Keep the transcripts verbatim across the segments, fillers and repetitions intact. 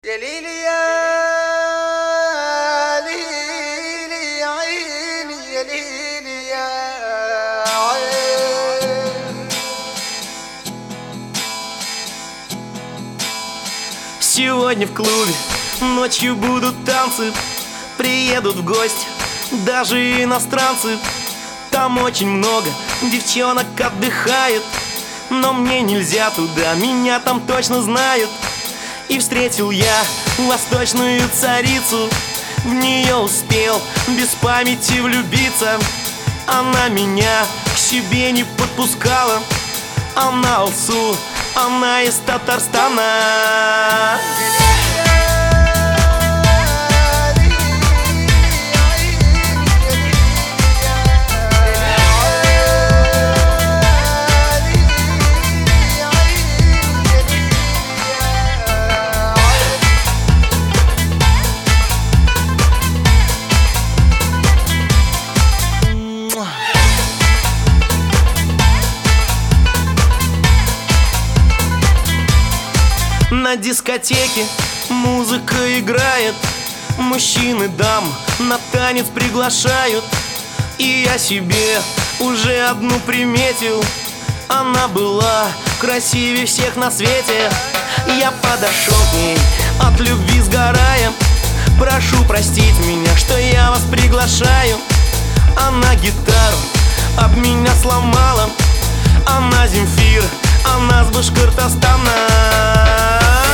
يا ليلي يا ليلي يا عيني يا ليلي يا عيني. Сегодня в клубе ночью будут танцы, приедут в гости даже иностранцы. Там очень много девчонок отдыхает, но мне нельзя туда, меня там точно знают. И встретил я восточную царицу, в нее успел без памяти влюбиться. Она меня к себе не подпускала, она алсу, она из Татарстана. На дискотеке музыка играет, мужчины дам на танец приглашают. И я себе уже одну приметил, она была красивее всех на свете. Я подошел к ней от любви сгорая, прошу простить меня, что я вас приглашаю. Она гитару об меня сломала, она Земфир, она с Башкортостана.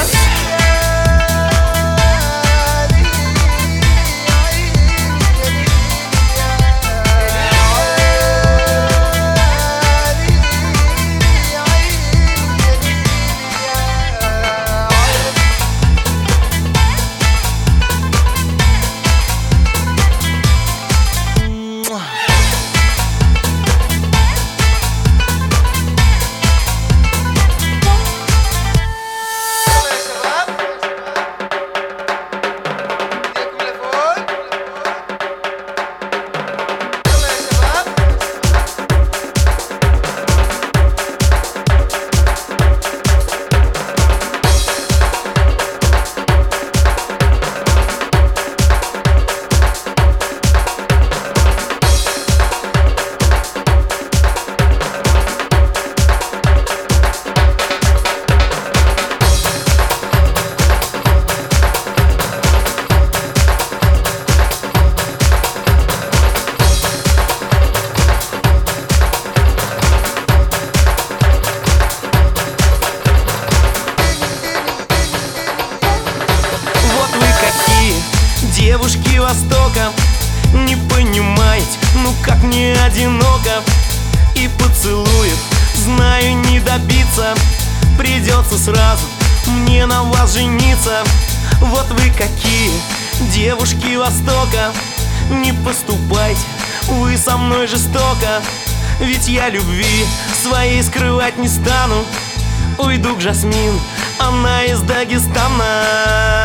Девушки Востока, не понимаете, ну как мне одиноко. И поцелуев, знаю, не добиться, придется сразу мне на вас жениться. Вот вы какие, девушки Востока, не поступайте вы со мной жестоко. Ведь я любви своей скрывать не стану, уйду к Жасмин, она из Дагестана.